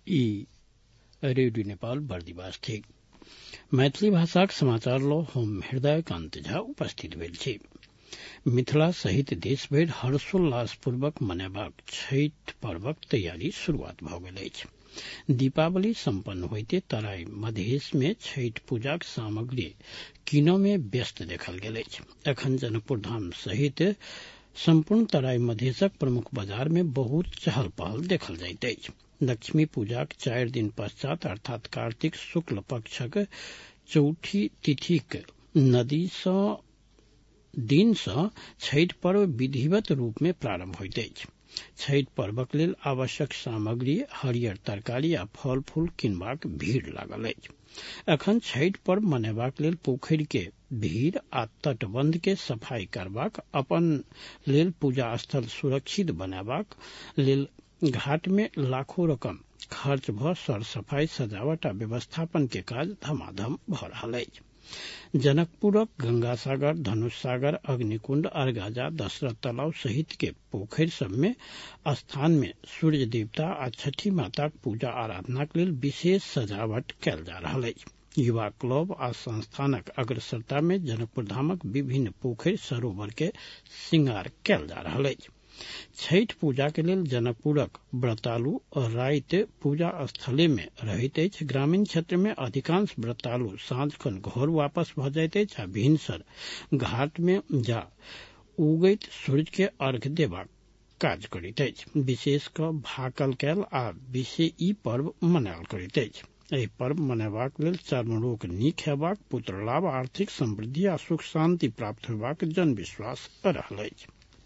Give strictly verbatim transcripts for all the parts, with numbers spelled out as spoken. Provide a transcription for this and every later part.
ई रेडियो नेपाल बर्दिवास थी। मैथिली भाषाक समाचार लो हम हृदयकांत झा उपस्थित भेल छी। मिथिला सहित देशभरि हर्षोल्लासपूर्वक मनाबाक छठि पर्वक तैयारी शुरूआत भऽ गेल अछि। दीपावली सम्पन्न होइते तराई मधेश में छठि पूजाक सामग्री कीनऽ में व्यस्त देखल गेल अछि। एखन जनकपुर धाम सहित सम्पूर्ण तराई मधेशक प्रमुख बाजार में बहुत चहल पहल देखल जाइत अछि। लक्ष्मी पूजाक चारि दिन पश्चात अर्थात कार्तिक शुक्ल पक्षक चौठी तिथिक नदी सँ दिन सँ छठि पर्व विधिवत रूप में प्रारंभ होइत अछि। छठि पर्वक लेल आवश्यक सामग्री हरियर तरकारी आ फल फूल किनबाक भीड़ लागल अछि। अखन छठि पर्व मनेबाक लेल पोखरि के भीड़ आ तटबंध के सफाई करबाक, अपन लेल पूजा स्थल सुरक्षित बनाबाक लेल घाट में लाखों रकम खर्च भ सर सफाई सजावट आ व्यवस्थापन के काज धमाधम भ रहल अछि। जनकपुरक गंगा सागर, धनुष सागर, अग्निकुंड, अरगाजा, दशरथ तालाब सहित के पोखरि सब में स्थान में सूर्य देवता आ छठी माताक पूजा आराधनाक लेल विशेष सजावट कयल जा रहल अछि। युवा क्लब आ संस्थानक अग्रसरता में जनकपुर धामक विभिन्न पोखरि सरोवर के श्रृंगार कयल जा रहल अछि। छठि पूजा के लेल जनकपुरक व्रतालु राति पूजा स्थले में रहैत अछि। ग्रामीण क्षेत्र में अधिकांश व्रतालु साँझ खन घर वापस भ जाइत अछि आ भिनसर घाट में जा उगैत सूर्य के अर्घ्य देबाक काज करैत अछि। विशेष क भाकल कैल आ विशे ई पर्व मनायल करैत अछि। एहि पर्व मनेबाक लेल चर्म रोग नीक हेबाक, पुत्र लाभ, आर्थिक समृद्धि आ सुख शांति प्राप्त होबाक जन विश्वास रहल अछि।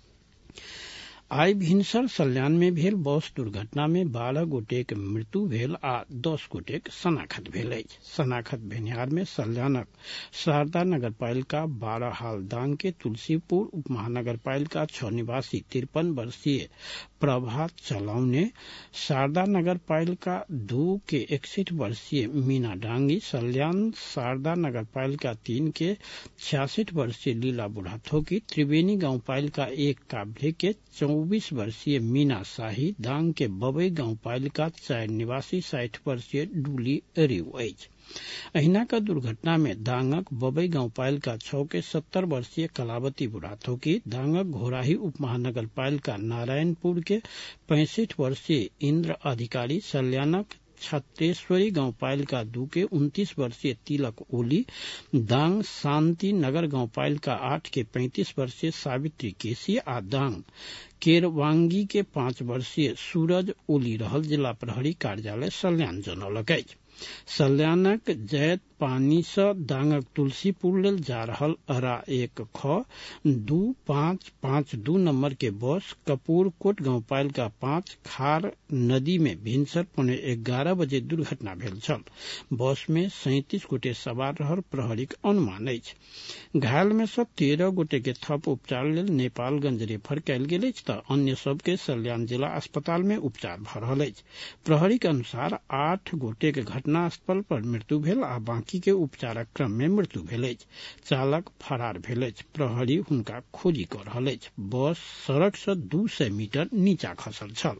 आइ भिनसर सल्यान में भेल बस दुर्घटना में बारह गोटेक मृत्यु भेल आ दस गोटेक शनाखत भेल अछि। शनाखत भेनिहार में सल्यानक शारदा नगरपालिका बारह हाल दांग के तुलसीपुर उप महानगरपालिका छह निवासी तिरपन वर्षीय प्रभात चलाउने, शारदा नगरपालिका दो के इकसठ वर्षीय मीना डांगी, सल्यान शारदा नगरपालिका तीन के छियासठ वर्षीय लीला बुढ़ाथोकी, त्रिवेणी गांव पालिका एक काभ्रे के चौबीस वर्षीय मीना शाही, दांग के बबई गांव पालिका चार निवासी साठ वर्षीय डूली रिव अछि। अहिना का दुर्घटना में दांगक बबई गांव पालिका छह के सत्तर वर्षीय कलावती बुढ़ाथोकी, दांगक घोराही उप महानगर पालिका नारायणपुर के पैंसठ वर्षीय इंद्र अधिकारी, सल्यानक छत्तेश्वरी गांव पालिका दू के उनतीस वर्षीय तिलक ओली, दांग शांति नगर गांव पालिका आठ के पैंतीस वर्षीय सावित्री केसी आ दांग केरवांगी के पांच वर्षीय सूरज ओली रहल जिला प्रहरी कार्यालय सल्यान जनौलक अछि। सल्यानक जैत पानी सँ दांगक तुलसीपुर लेल जा रहल अरा एक ख दू पाँच पाँच दू नंबर के बस कपूरकोट गांव पालिका पांच खार नदी में भिनसर पौने ग्यारह बजे दुर्घटना भेल छल। बस में सैंतीस गोटे सवार रहल प्रहरीक अनुमान अछि। घायल में सँ तेरह गोटे के थप उपचार लेल नेपालगंज रेफर कयल गेल अछि तऽ अन्य सब के सल्यान जिला अस्पताल में उपचार भ रहल अछि। प्रहरीक अनुसार आठ गोटे के घटना स्थल पर मृत्यु भेल आ बाकी के उपचारक क्रम में मृत्यु भेल अछि। चालक फरार भेल अछि। प्रहरी हुनका खोजी कऽ रहल अछि। बस सड़क सँ दू सौ मीटर नीचा खसल छल।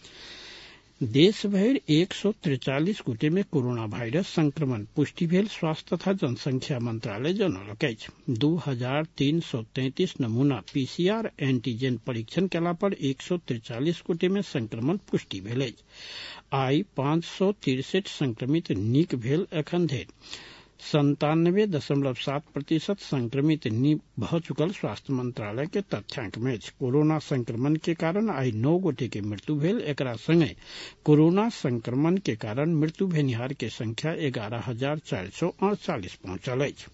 देश भरि एक सौ तिरचालीस गोटे में कोरोना वायरस संक्रमण पुष्टि भेल स्वास्थ्य तथा जनसंख्या मंत्रालय जनौलक अछि। दू हजार तीन सौ तैंतीस नमूना पीसीआर एंटीजन परीक्षण केला पर एक सौ तिरचालीस गोटे में संक्रमण पुष्टि भेल अछि। आई पांच सौ तिरसठ संक्रमित नीक भेल। एखन धरि संतानबे दशमलव सात प्रतिशत संक्रमित नीक भ चुकल स्वास्थ्य मंत्रालय के तथ्यांक में अछि। कोरोना संक्रमण के कारण आई नौ गोटे के मृत्यु भेल। एकरा संगे कोरोना संक्रमण के कारण मृत्यु भेनिहार के संख्या एगारह हजार चारि सौ अड़तालीस पहुंचल अछि।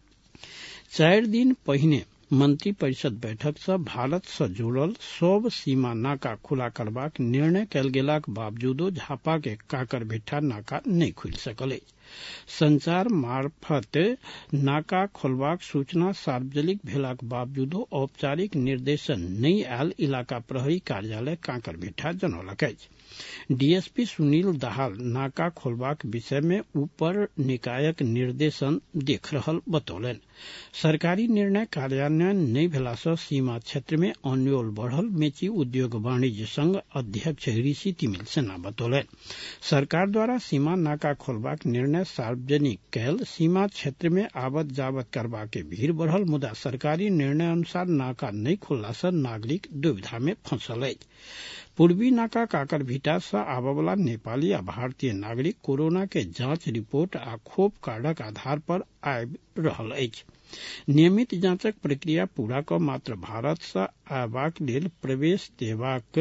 चारि दिन पहिने मंत्री परिषद बैठक सँ भारत सँ जोड़ल सभ सीमा नाका खुला करबाक निर्णय कयल गेलाक बावजूदो झापा के काकरभिट्ठा नाका नहि खुलि सकल अछि। संचार मार्फत नाका खोलबाक सूचना सार्वजनिक भेलाक बावजूदो औपचारिक निर्देशन नहीं आयल इलाका प्रहरी कार्यालय कांकरभिट्ठा जनौलक अछि। डीएसपी सुनील दाहाल नाका खोलबाक विषय में ऊपर निकायक निर्देशन देख रहल बतौलन। सरकारी निर्णय कार्यान्वयन नहीं भेला सँ सीमा क्षेत्र में अन्योल बढ़ल मेची उद्योग वाणिज्य संघ अध्यक्ष ऋषि तिमिल सेना बतौलन। सरकार द्वारा सीमा नाका खोलबाक निर्णय सार्वजनिक कैल सीमा क्षेत्र में आवत जावत करबा के भीड़ बढ़ल, मुदा सरकारी निर्णय अनुसार नाका नहीं खोलला सँ नागरिक दुविधा में फंसल अछि। पूर्वी नाका काकरभिट्ठा सँ आबयवला नेपाली आ भारतीय नागरिक कोरोना के जांच रिपोर्ट आ खोप कार्डक आधार पर आबि रहल अछि। नियमित जांचक प्रक्रिया पूरा क मात्र भारत सँ अयबाक लेल प्रवेश देबाक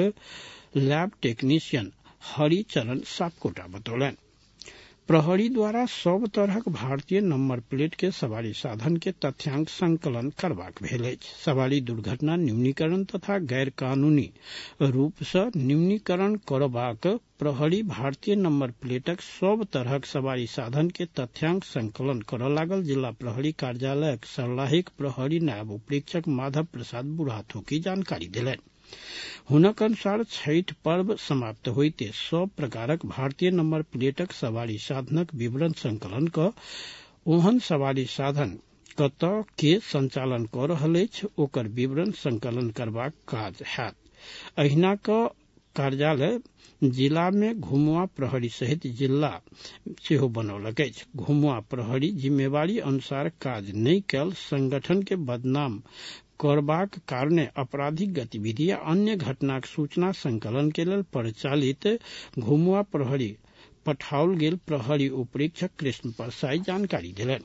लैब टेक्नीशियन हरिचरण सापकोटा बतौलन। प्रहरी द्वारा सब तरहक भारतीय नंबर प्लेट के सवारी साधन के तथ्यांक संकलन करबाक भेल अछि। सवारी दुर्घटना न्यूनीकरण तथा गैर कानूनी रूप सँ न्यूनीकरण करबाक प्रहरी भारतीय नंबर प्लेटक सब तरहक सवारी साधन के तथ्यांक संकलन करऽ लागल। जिला प्रहरी कार्यालयक सर्लाहिक प्रहरी नायब उपरीक्षक माधव प्रसाद बुढ़ाथोकी जानकारी देलनि। हुनक अनुसार छठि पर्व समाप्त होइते सब प्रकारक भारतीय नंबर प्लेटक सवारी साधनक विवरण संकलन क ओहन सवारी साधन कतऽ के संचालन कऽ रहल अछि ओकर विवरण संकलन करबाक काज हैत। अहिना क कार्यालय जिला में घुमुआ प्रहरी सहित जिला सेहो बनौलक अछि। घुमुआ प्रहरी जिम्मेवारी अनुसार काज नहीं कैल संगठन के बदनाम करबाक कारणे आपराधिक गतिविधि आ अन्य घटनाक सूचना संकलन के लेल परिचालित घुमुआ प्रहरी पठाओल गेल प्रहरी उपरीक्षक कृष्ण परसाई जानकारी देलनि।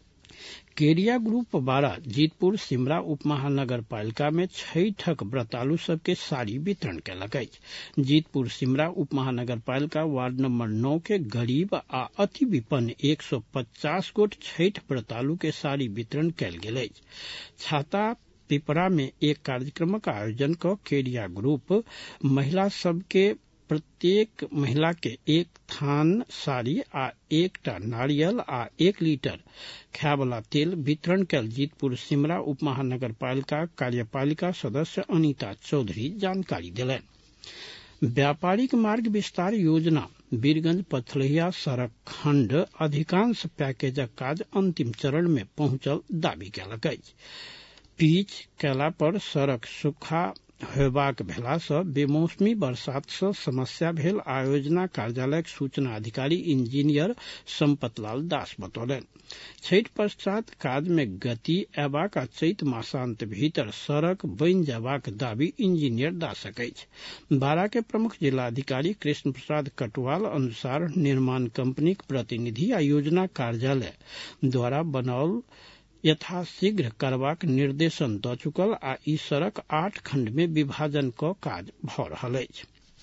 केरिया ग्रुप बारह जीतपुर सिमरा उप महानगर पालिका में छठक व्रतालु सबके साड़ी वितरण कयलक अछि। जीतपुर सिमरा उप महानगर पालिका वार्ड नंबर नौ के गरीब आ अति विपन्न एक सौ पचास गोट छठ व्रतालु के साड़ी वितरण कयल गेल अछि। छाता पिपरा में एक कार्यक्रमक आयोजन क केरिया ग्रुप महिला सबके प्रत्येक महिला के एक थान साड़ी आ एकटा नारियल आ एक लीटर खायवला तेल वितरण कयल जीतपुर सिमरा उप महानगर पालिका कार्यपालिका सदस्य अनिता चौधरी जानकारी देलनि। व्यापारिक मार्ग विस्तार योजना वीरगंज पथलहिया सड़क खंड अधिकांश पैकेजक काज अंतिम चरण में पहुंचल दावी कयलक अछि। पीच कयला पर सड़क सूखा होयबाक भेला सँ बेमौसमी बरसात सँ समस्या भेल आयोजना कार्यालयक सूचना अधिकारी इंजीनियर संपत लाल दास बतौलनि। छठि पश्चात काज में गति अयबाक आ चैत मासांत भीतर सड़क बनि जयबाक दावी इंजीनियर दासक अछि। बारा के प्रमुख जिलाधिकारी कृष्ण प्रसाद कटवाल अनुसार निर्माण कंपनीक प्रतिनिधि आ योजना कार्यालय द्वारा बनाओल यथाशीघ्र करबाक निर्देशन दऽ चुकल आ ई सड़क आठ खंड में विभाजन क काज भऽ रहल अछि।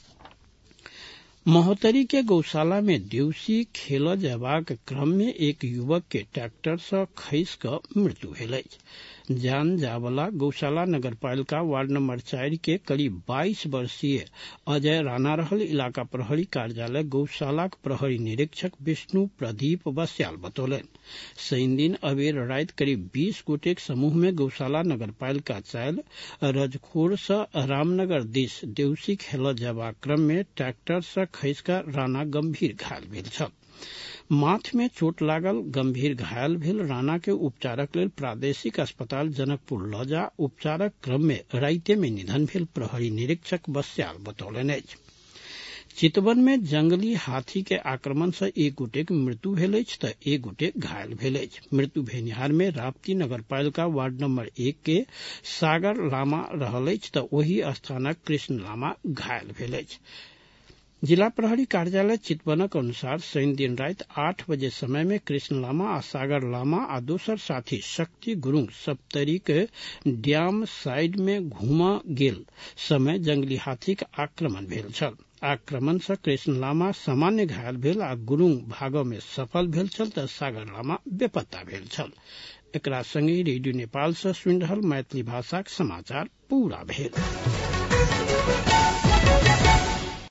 महोत्तरी के गौशाला में देवसी खेलऽ जयबाक क्रम में एक युवक के ट्रैक्टर सँ खसि क मृत्यु भेल अछि। जान जावला गौशाला नगरपालिका वार्ड नंबर चारि के करीब बाईस वर्षीय अजय राणा रहल। इलाका प्रहरी कार्यालय गौशालाक प्रहरी निरीक्षक विष्णु प्रदीप बस्याल बतौलनि। शनि दिन अबेर राति करीब बीस गोटेक समूह में गौशाला नगरपालिका चारि रजखोर सँ रामनगर दिस देवसी खेलऽ जयबाक क्रम में ट्रैक्टर सँ खसि क राणा गंभीर घायल भेल छल। माथ में चोट लागल गंभीर घायल भेल राणा के उपचारक लेल प्रादेशिक अस्पताल जनकपुर लऽ जा उपचारक क्रम में राइते में निधन भेल प्रहरी निरीक्षक बस्याल बतौलनि अछि। चितवन में जंगली हाथी के आक्रमण सँ एक गोटेक मृत्यु भेल अछि तऽ एक गोटे घायल भेल अछि। मृत्यु भेनिहार में राप्ती नगरपालिका वार्ड नंबर एक के सागर लामा रहल अछि तऽ ओहि स्थानक कृष्ण लामा घायल भेल अछि। जिला प्रहरी कार्यालय चितवनक अनुसार शनि दिन राति आठ बजे समय में कृष्ण लामा आ सागर लामा आ दोसर साथी शक्ति गुरुंग सप्तरीक डैम साइड में घूमऽ गेल समय जंगली हाथीक आक्रमण भेल छल। आक्रमण सँ कृष्ण लामा सामान्य घायल भेल आ गुरुंग भागऽ में सफल भेल छल तऽ सागर लामा बेपत्ता भेल छल। एकरा संगे रेडियो नेपाल सँ सुनि रहल मैथिली भाषाक समाचार पूरा भेल।